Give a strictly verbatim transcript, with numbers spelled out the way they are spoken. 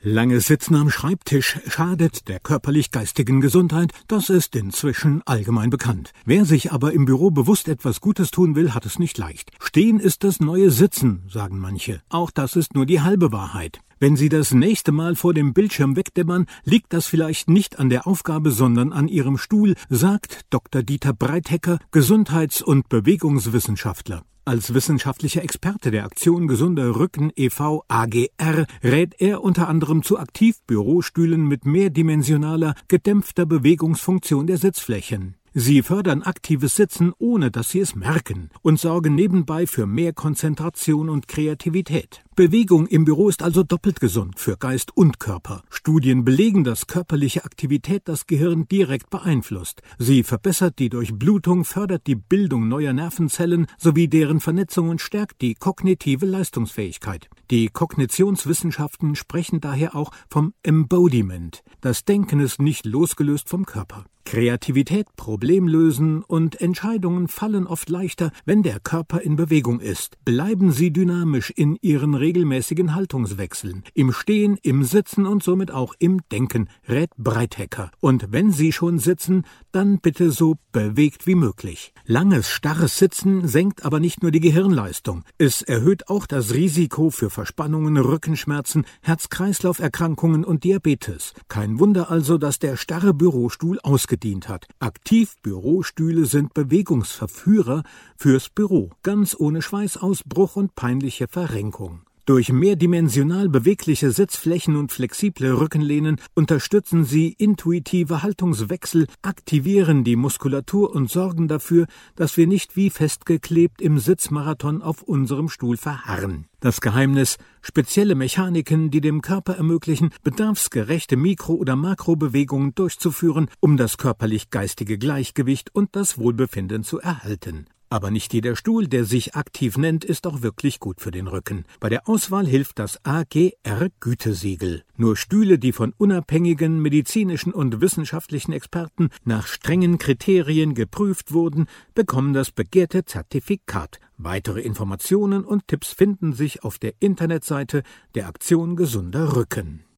Langes Sitzen am Schreibtisch schadet der körperlich-geistigen Gesundheit, das ist inzwischen allgemein bekannt. Wer sich aber im Büro bewusst etwas Gutes tun will, hat es nicht leicht. Stehen ist das neue Sitzen, sagen manche. Auch das ist nur die halbe Wahrheit. Wenn Sie das nächste Mal vor dem Bildschirm wegdämmern, liegt das vielleicht nicht an der Aufgabe, sondern an Ihrem Stuhl, sagt Doktor Dieter Breithecker, Gesundheits- und Bewegungswissenschaftler. Als wissenschaftlicher Experte der Aktion Gesunder Rücken e V A G R rät er unter anderem zu Aktivbürostühlen mit mehrdimensionaler, gedämpfter Bewegungsfunktion der Sitzflächen. Sie fördern aktives Sitzen, ohne dass Sie es merken, und sorgen nebenbei für mehr Konzentration und Kreativität. Bewegung im Büro ist also doppelt gesund für Geist und Körper. Studien belegen, dass körperliche Aktivität das Gehirn direkt beeinflusst. Sie verbessert die Durchblutung, fördert die Bildung neuer Nervenzellen sowie deren Vernetzung und stärkt die kognitive Leistungsfähigkeit. Die Kognitionswissenschaften sprechen daher auch vom Embodiment. Das Denken ist nicht losgelöst vom Körper. Kreativität, Problemlösen und Entscheidungen fallen oft leichter, wenn der Körper in Bewegung ist. Bleiben Sie dynamisch in Ihren regelmäßigen Haltungswechseln, im Stehen, im Sitzen und somit auch im Denken, rät Breithecker. Und wenn Sie schon sitzen, dann bitte so bewegt wie möglich. Langes, starres Sitzen senkt aber nicht nur die Gehirnleistung. Es erhöht auch das Risiko für Verspannungen, Rückenschmerzen, Herz-Kreislauf-Erkrankungen und Diabetes. Kein Wunder also, dass der starre Bürostuhl ausgedient hat. Aktivbürostühle sind Bewegungsverführer fürs Büro, ganz ohne Schweißausbruch und peinliche Verrenkung. Durch mehrdimensional bewegliche Sitzflächen und flexible Rückenlehnen unterstützen sie intuitive Haltungswechsel, aktivieren die Muskulatur und sorgen dafür, dass wir nicht wie festgeklebt im Sitzmarathon auf unserem Stuhl verharren. Das Geheimnis: spezielle Mechaniken, die dem Körper ermöglichen, bedarfsgerechte Mikro- oder Makrobewegungen durchzuführen, um das körperlich-geistige Gleichgewicht und das Wohlbefinden zu erhalten. Aber nicht jeder Stuhl, der sich aktiv nennt, ist auch wirklich gut für den Rücken. Bei der Auswahl hilft das A G R-Gütesiegel. Nur Stühle, die von unabhängigen medizinischen und wissenschaftlichen Experten nach strengen Kriterien geprüft wurden, bekommen das begehrte Zertifikat. Weitere Informationen und Tipps finden sich auf der Internetseite der Aktion Gesunder Rücken.